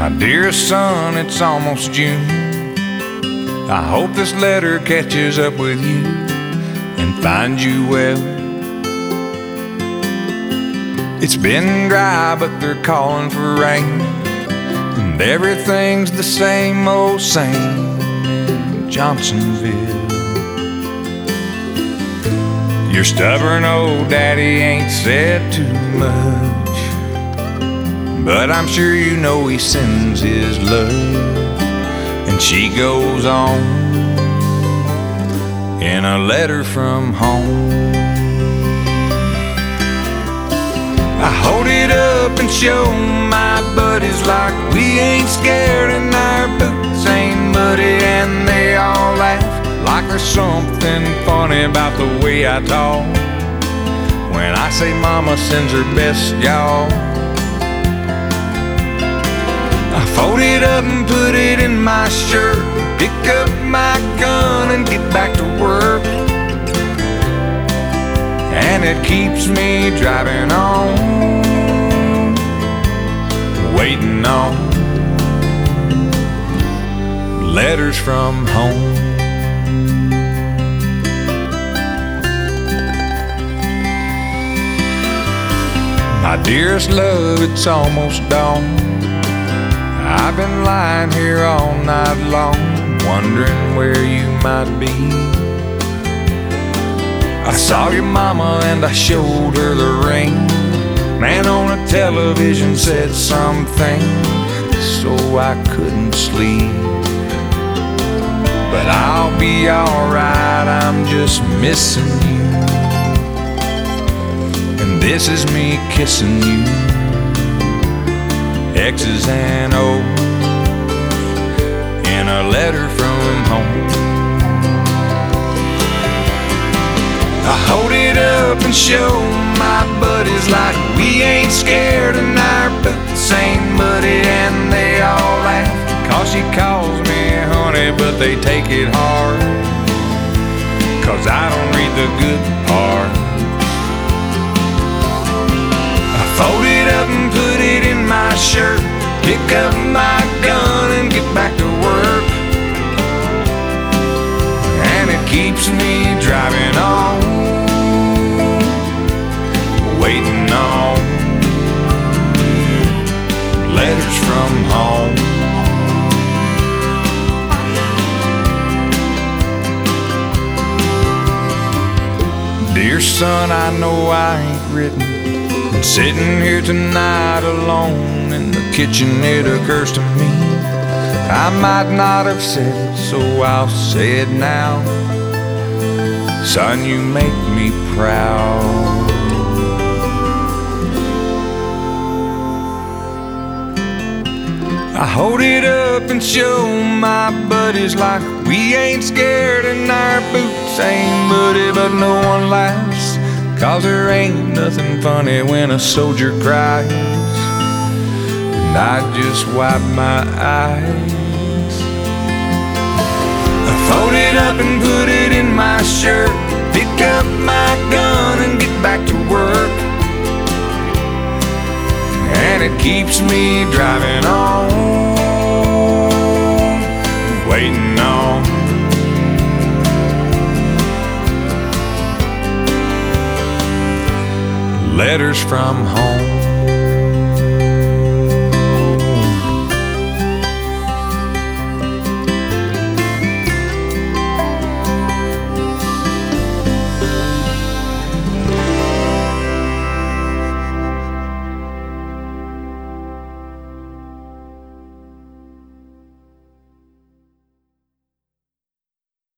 My dearest son, it's almost June. I hope this letter catches up with you and finds you well. It's been dry, but they're calling for rain, and everything's the same old same in Johnsonville. Your stubborn old daddy ain't said too much, but I'm sure you know he sends his love. And she goes on in a letter from home. I hold it up and show my buddies like we ain't scared and our boots ain't muddy, and they all laugh like there's something funny about the way I talk when I say mama sends her best, y'all. I fold it up and put it in my shirt, pick up my gun and get back to work, and it keeps me driving on, waiting on letters from home. My dearest love, it's almost dawn. I've been lying here all night long, wondering where you might be. I saw your mama and I showed her the ring. Man on a television said something, so I couldn't sleep. But I'll be alright, I'm just missing you. And this is me kissing you, X's and O's in a letter from home. I hold it up and show my buddies like we ain't scared and our boots ain't muddy, and they all laugh 'cause she calls me honey, but they take it hard 'cause I don't read the good part. I fold it up and put it in my shirt, pick up my gun and get back to work, and it keeps me driving on, waiting on letters from home. Dear son, I know I ain't written, and sitting here tonight alone in the kitchen, it occurs to me I might not have said it, so I'll say it now. Son, you make me proud. I hold it up and show my buddies like we ain't scared and our boots ain't muddy, but no one laughs 'cause there ain't nothing funny when a soldier cries. And I just wipe my eyes. I fold it up and put it in my shirt, pick up my gun and get back to work, and it keeps me driving on, waiting on letters from home.